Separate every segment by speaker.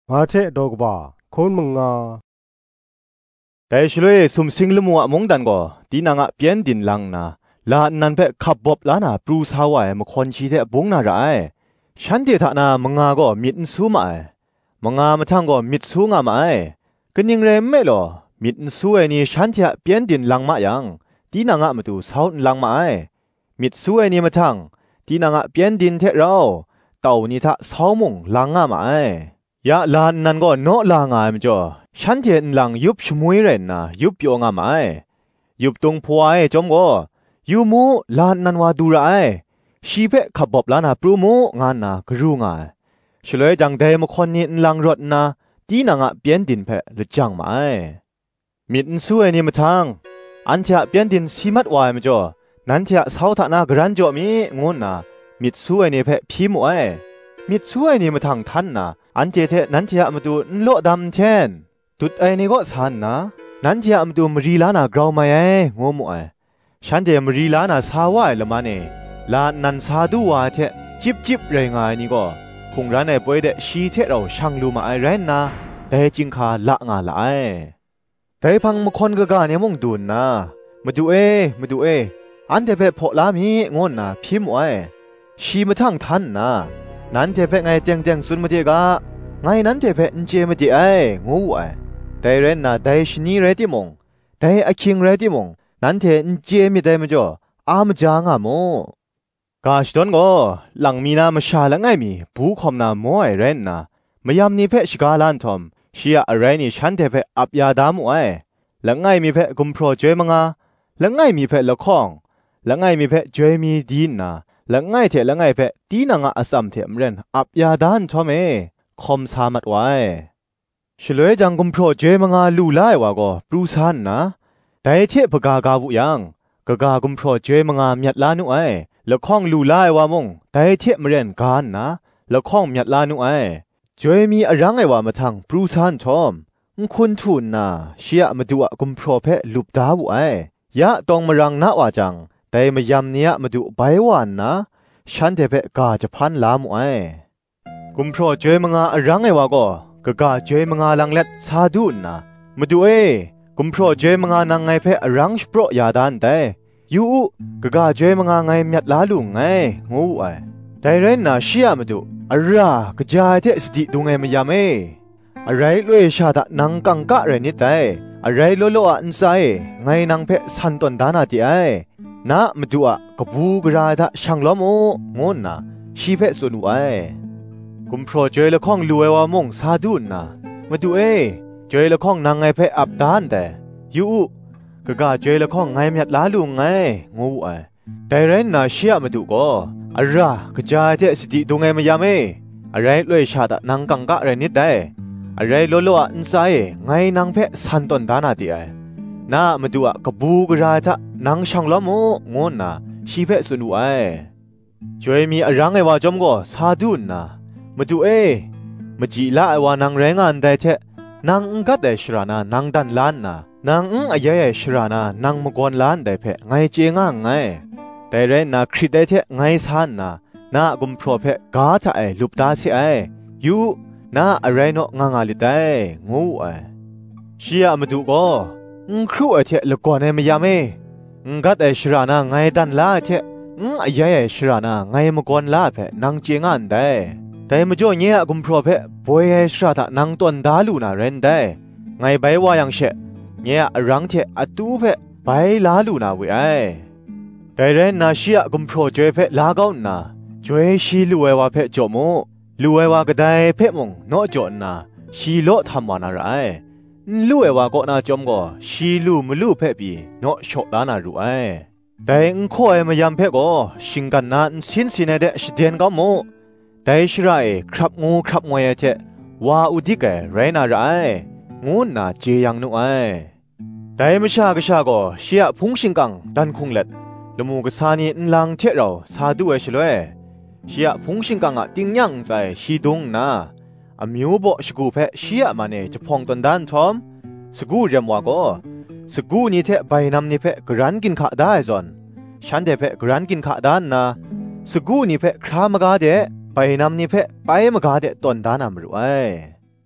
Speaker 1: มาเทดอกบ่าคนมึงงา
Speaker 2: แต่ชลวยสุมสิงลมัวมงดันก็ตีนางะเปียนดินลังนาลานันเพ่ขับบอบลานาปรูสาวายมคนชีเทบงนาไรฉันเดทานามงาก็มิดซูมาไมงามาทั้งก็มิดซูงามาก็ยิงเรมไม่หรอมิดซูเอนี่ฉันเทเปียนดินลังมายังตีนางะมาดูสาวลังมามิดซูเอนี่มาทั้งตีนางะเปียนดินเทเราเต่านี่ทะสาวมงลังงามายะลานนันก็โนลางามจ่อฉันเทนลังยุบชมวยเรนนะยุบโยงามยุบตรงพวายจอมก็ยูมูลานนันวาดูไรชีเพขับบอบลานาปรูมูงานนากรูงาฉลยจังเดมคนนี้ลังรถนาตีนางะเปียนดินเพลจังมามิดสู้ไอ้นี่มาทางอันเชะเปียนดินสีมัดวายมาจ่อนั้นเชะสาวทานากรันจ่อมีงนนามิดสู้ไอ้นี่เพพิมวยมิดสู้ไอ้นี่มาทางทันนะอันเจเทนั้นเชะมาดูโลดำเช่นตุดไอ้นี่ก็สันนะนั้นเชะมาดูมรีลานากราวมางูมวยฉันเดมรีลานาสาวายละมันลานันซาดูวาเทจิบจิบเรงายนี่ก็คงร้านในป่วยเดชีเทเราช่างลูมาไอเรนนะแต่จิงคาละงาละไอแต่พังมคนก็กาเนี่ยมงดูนนะมาดูมาดูอันเทเพพอลามีงอนนะพิมพ์ไว้ชีมาทั้งทันนะนั้นเทเพไงเจงเจงสุนมาเดกะไงนั้นเทเพอินเจมาเดไองูไอแต่เรนนะแต่ชนีเรติมงแต่อคิงเรติมงนั้นเทอินเจมีได้มาจ่ออามจางอะโมกาชดอนก็หลังมีนามาชาละไงมีผู้คอมนาโมไอเรนนะมายามนี้เพชกาลันทอมเชียอะไรนี่ฉันเทเพอับยาดามุไอละไงมีเพกุมโปรเจมังาละไงมีเพละข้องละไงมีเพเจมีดีนนะละไงเทละไงเพตีนางอาสัมเทมเรนอับยาดานทอมคอมสามัดไว้ฉลยจังกุมโปรเจมังาลูไลวาก็ปรูซานนะแต่เทพกากาบุยังกากากุมโปรเจมังามีดลานุไอละข้องลูไลวามงแต่เทพมเรนกานนะละข้องมีดลานุไอจอยมีอะไรไงวะมาทางปรูซานทอมคุณทุนนะเชียมาดูกุมโปรเพลุบดาบุไอยะตองมารังนะว่าจังแต่มายำเนี้ยมาดูใบหวานนะฉันเทเพกาจะพันลามุไอกุมโปรจอยมังอะไรไงวะก็กาจอยมังลังเล็ดซาดูนนะมาดูกุมโปรเจมังานางไงเพรังสโปรยาดานแต่ยูกะเจมังไงมีดลาลุงไงงูไอแต่เรนน่ะเชียมาดูอะไรกะจายเทสติดูไงมายามอะไรลุยชาดะนังกังกะเรนิแต่อะไรโลโลอันไซไงนางเพสันตอนดานาติไอนะมาดูกบูกราดะช่างล้อมงอนนะชีเพสุนไอกุมโปรเจละข้องรวยว่ามงซาดุนนะมาดูเจอละข้องนางไงเพอับดานแต่ยูกะเจอละข้องไงมีดลาลุงไงงูไอแต่เรนน่ะเชียมาดูก็อะไรกะจายเทสติดูไงมายามอะไรลุยชาดะนังกังกะเรนิดแต่อะไรโลโลอันไซไงนางเพสันตอนดานาติไอน่ามาดูกบูกราทะนางช่างล้อมงอนนะชีเพสุนูไอจอยมีอะไรไงว่าจอมก็ซาดุนนะมาดูมาจีละไอว่านางแรงอันได้เทนางกัดเดชรานะนางดันล้านนะนางอายายชรานะนางมกวนล้านได้เพไงเจงอ่างไงแต่เรนนาคริดได้เทไงสานนะนากุมโปรเพกาทะไอลุบดาสิไอยูนาอะไรเนาะงางาลิได้งูไอเชียมาดูก็ครูไอเทละก่อนไอมายามกัดไอชรานะไงดันล้าเทอายายชรานะไงมกวนล้าเพนางเจงอ่านได้แต่มาจ่อเนี่ยกุมพรเพบวยชราตะนังตวนดาลูนาเรนได้ไงใบว่ายังเชเนี่ยรังเทอตูเพใบลาลูนาเวไอแต่เรนนาเชียกุมพรจวยเพลาก้าวนาจวยชีลูเอวาเพจโมลูเอวากระไดเพมงโนจอนาชีโลทำวานาไรลูเอวาก็นาจอมก็ชีลูมลูเพบีโนโชลานารูไอแต่อุโคเอมยามเพก็ชิงกันนาสินสินเดชเดียนก็โมแต่ชรายครับงูครับงวยเทว่าอุดิกเรนาไรงูน่าเจียงนุไอแต่ไม่ชากชาก็เชียพุงชิงกังดันคงเล็ดละมูกสานีนลังเทเราซาดูเอชเลยเชียพุงชิงกังติงยังใจชีดงนาอมิวบ่สกูเพเชียมันจะพองตนดันทอมสกูเรียมว่าก็สกูนี่เทใบนำนี่เพกรันกินข้าได้จอนฉันเดเพกรันกินข้าด้านนะสกูนี่เพครามกาเดไปนำนี่เพไปมกาเดตอนดานามรู้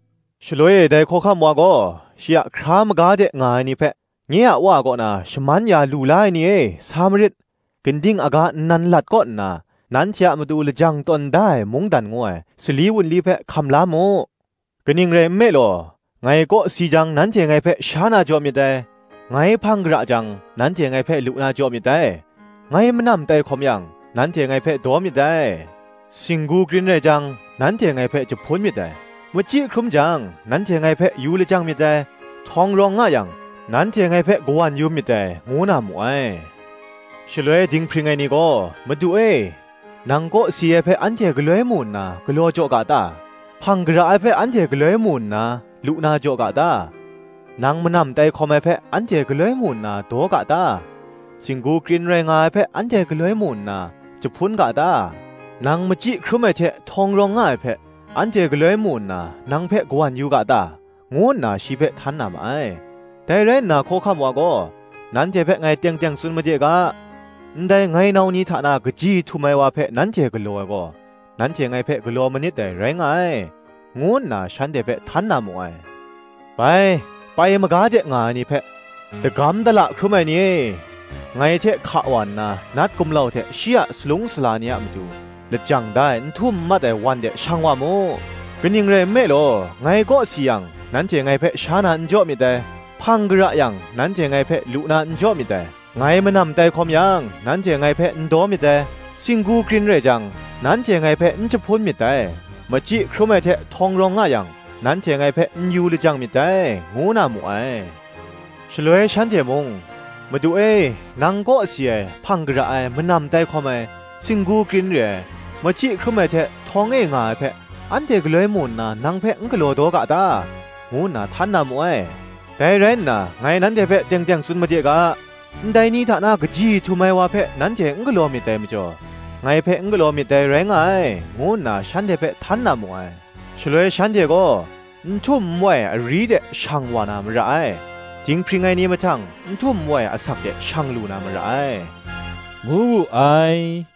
Speaker 2: ฉลวยได้ข้อคำว่าก็เชียครามกาเดงายนี่เพะเงี้ยว่าก็นะชมันยาลูไลนี่สามริดกันดิ้งอากานันหลัดก็นะนั้นเชียมาดูละจังตนได้มุงดันงวยสลีวุนลีเพะคำลาโมกันยิงเรมเมโลไงก็สีจังนั้นเจไงเพะชานาจอมยได้ไงพังกระจังนั้นเจไงเพะลุนาจอมยได้ไงมันนำแต่คมยังนั้นเจไงเพะดอมยได้สิงกูกรินเรจังนั้นเจไงเพะจะพ้นมิได้มจิครุมจังนั้นเจไงเพะยูเลยจังมิได้ทองรองง่ายังนั้นเจไงเพะกวนยูมิได้งูนามวยฉลวยดิ้งพริงไงนี่ก็มาดูนางก็เสียเพะอันเจกเลยมุนนะกลัวโจกาตาพังกระไอเพะอันเจกเลยมุนนะลุนาโจกาตานางมันนำแต่คอมเพะอันเจกเลยมุนนะโตกาตาสิงกูกรินแรงายเพะอันเจกเลยมุนนะจะพ้นกาตานางมจิครุมเททองรองง่ายเพะอันเจกเลยมุนนะนางเพะกวนยูกาตางูน่ะชีเพะทันนามไอแต่เรนน่ะโคคำว่าก็นั้นเจเพะไงเตียงสุนมาเจกาได้ไงนาวนี้ฐานากจีทุไม่ว่าเพะนั้นเจกลัวก็นั้นเจไงเพะกลัวมันนิดแต่แรงไงงูน่ะฉันเดเพะทันนามวยไปมากาเจงานี่เพะแต่กำตละคือไม่นี่ไงเทขะวันนะนัดกุมเล่าเทเชียสลุงสลานียมาดูและจังได้ทุ่มมาแต่วันเดช่างว่าโมเป็นยังไงไม่หรอไงก็เสียงนั้นเจไงเพะชานันจ่อมิแต่พังกระยังนั้นเจไงเพะลุนันจ่อมิแต่ไงมันนำแต่คอมยังนั้นเจไงเพะดอมิแต่สิงกูกรินเรจังนั้นเจไงเพะจะพ้นมิแต่มาจิครุมเททองรองง่ายังนั้นเจไงเพะยูเลยจังมิแต่งูน่ามวยฉลวยฉันเจมงมาดูนางก็เสียพังกระไอมันนำแต่คอมสิงกูกรินเรมาจิครุมเททองง่ายเพะอันเจกเลยมุนนะนางเพะกลัวโดกะตางูน่ะทันนามวยแต่เรนน่ะไงนั้นเจเพะเตียงสุนมาเจกะได้นี่ฐานากจีทุไม่ว่าเพะนั้นเจกลัวมิแต่มจ่อไงเพะกลัวมิแต่แรงไงงูน่ะฉันเจเพะทันนามวยฉลวยฉันเจก็ทุ่มมวยรีเดช่างวานามระไอจิงพริงไงนี่มาจังทุ่มมวยอสักเดช่างลูนามระไอ
Speaker 3: งูไอ